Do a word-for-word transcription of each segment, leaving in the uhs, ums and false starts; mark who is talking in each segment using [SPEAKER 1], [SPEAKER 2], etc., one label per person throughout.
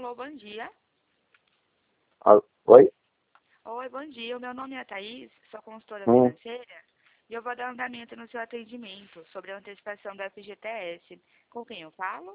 [SPEAKER 1] Alô, bom dia.
[SPEAKER 2] Ah, oi?
[SPEAKER 1] Oi, bom dia. O meu nome é Thaís, sou consultora
[SPEAKER 2] Hum.
[SPEAKER 1] financeira e eu vou dar andamento no seu atendimento sobre a antecipação da F G T S. Com quem eu falo?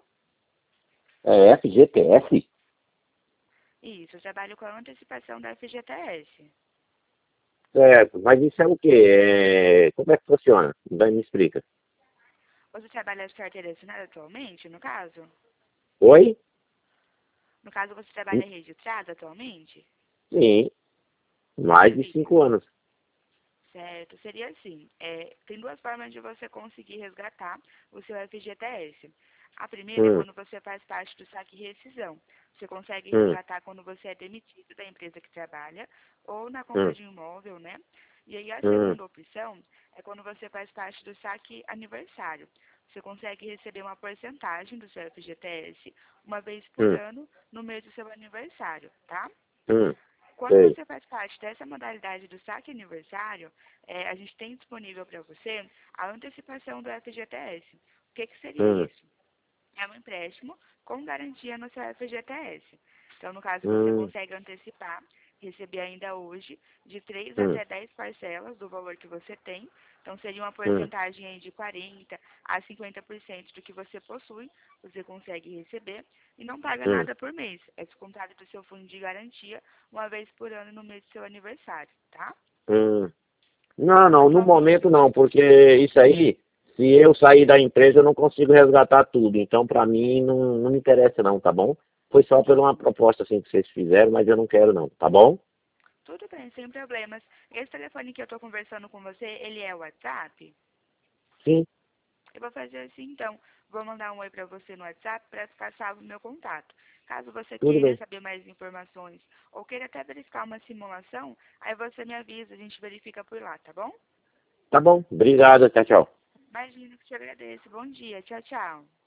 [SPEAKER 2] É F G T S?
[SPEAKER 1] Isso, eu trabalho com a antecipação da F G T S.
[SPEAKER 2] Certo, mas isso é o quê? É... Como é que funciona? Daí me explica.
[SPEAKER 1] Você trabalha de carteira assinada atualmente, no caso?
[SPEAKER 2] Oi?
[SPEAKER 1] No caso, você
[SPEAKER 2] Hum,
[SPEAKER 1] trabalha registrado atualmente?
[SPEAKER 2] Sim, mais de
[SPEAKER 1] Maravilha.
[SPEAKER 2] cinco anos.
[SPEAKER 1] Certo, seria assim. É, tem duas formas de você conseguir resgatar o seu F G T S. A primeira é
[SPEAKER 2] Hum,
[SPEAKER 1] quando você faz parte do saque rescisão. Você consegue
[SPEAKER 2] hum,
[SPEAKER 1] resgatar quando você é demitido da empresa que trabalha ou na compra
[SPEAKER 2] hum,
[SPEAKER 1] de um imóvel, né? E aí a
[SPEAKER 2] hum,
[SPEAKER 1] segunda opção é quando você faz parte do saque aniversário. Você consegue receber uma porcentagem do seu F G T S uma vez por
[SPEAKER 2] hum,
[SPEAKER 1] ano no mês do seu aniversário, tá?
[SPEAKER 2] hum,
[SPEAKER 1] Quando
[SPEAKER 2] sei.
[SPEAKER 1] você faz parte dessa modalidade do saque aniversário, é, a gente tem disponível para você a antecipação do F G T S. O que, que seria
[SPEAKER 2] Hum,
[SPEAKER 1] isso? É um empréstimo com garantia no seu F G T S. Então, no caso, você
[SPEAKER 2] hum,
[SPEAKER 1] consegue antecipar, receber ainda hoje, de três
[SPEAKER 2] hum,
[SPEAKER 1] até dez parcelas do valor que você tem. Então, seria uma
[SPEAKER 2] hum,
[SPEAKER 1] porcentagem aí de quarenta a cinquenta por cento do que você possui, você consegue receber e não paga
[SPEAKER 2] hum,
[SPEAKER 1] nada por mês. É descontado do seu fundo de garantia uma vez por ano no mês do seu aniversário, tá?
[SPEAKER 2] hum. Não, não, no
[SPEAKER 1] Atualmente,
[SPEAKER 2] momento não, porque isso aí, se eu sair da empresa, eu não consigo resgatar tudo. Então, pra mim, não, não me interessa não, tá bom? Foi só por uma proposta assim que vocês fizeram, mas eu não quero não, tá bom?
[SPEAKER 1] tudo bem, sem problemas. Esse telefone que eu estou conversando com você, ele é o WhatsApp?
[SPEAKER 2] Sim,
[SPEAKER 1] Eu vou fazer assim, então. Vou mandar um oi para você no WhatsApp para ficar salvo o meu contato. Caso você
[SPEAKER 2] tudo
[SPEAKER 1] queira
[SPEAKER 2] bem.
[SPEAKER 1] saber mais informações ou queira até verificar uma simulação, aí você me avisa, a gente verifica por lá, tá bom?
[SPEAKER 2] Tá bom, obrigado, tchau, tchau.
[SPEAKER 1] Imagino que te agradeço. Bom dia. Tchau, tchau.